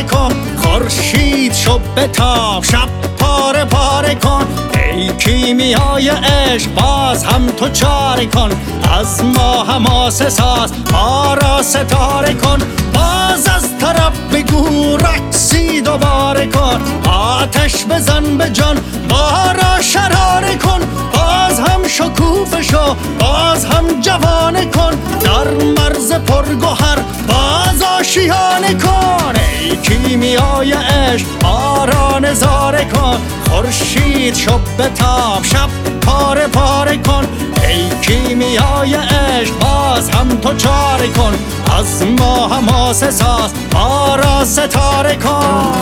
پاره کن، خورشید شب بتاب شب پاره پاره کن. ای کیمیای عشق باز هم تو چاره کن، از ما حماسه ساز ما را ستاره کن. باز از طرف بگو رقصی دوباره کن، آتش بزن به جان ما را شراره کن. باز هم شکوفه شو باز هم جوانه کن، در مرز پرگوهر باز آشیانه کن. ای کیمیای عشق ما را نظاره کن، خورشید شب بتاب شب پاره پاره کن. ای کیمیای عشق باز هم تو چاره کن، از ما حماسه ساز ما را ستاره کن.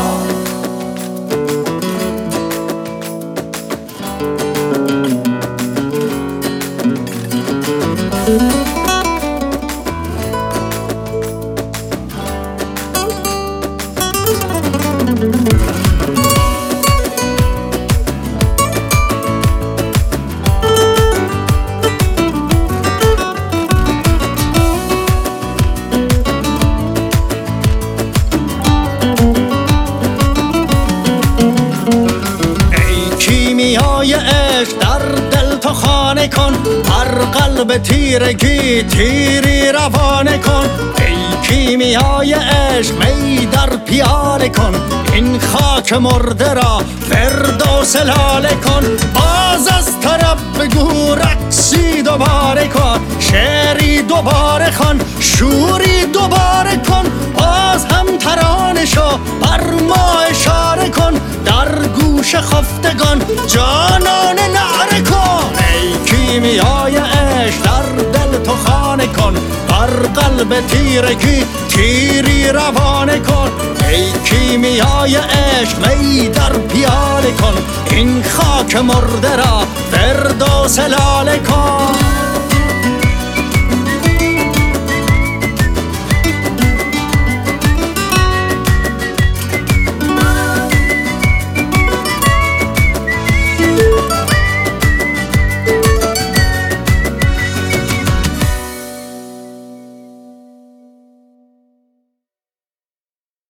کیمیای عشق در دل تو خانه کن، هر قلب تیرگی تیری روانه کن. ای کیمیای عشق می در پیاله کن، این خاک مرده را فردوس لاله کن. باز از طرف بگو رقصی دوباره کن، شعری دوباره خوان شوری دوباره کن. باز هم ترانه شو بر ما اشاره کن، در گوش خفتگان جانانه نعره کن. ای کیمیای عشق در دل تو خانه کن، بر قلب تیرگی تیری روانه کن. ای کیمیای عشق می در پیاله کن، این خاک مرده را فردوس لاله کن.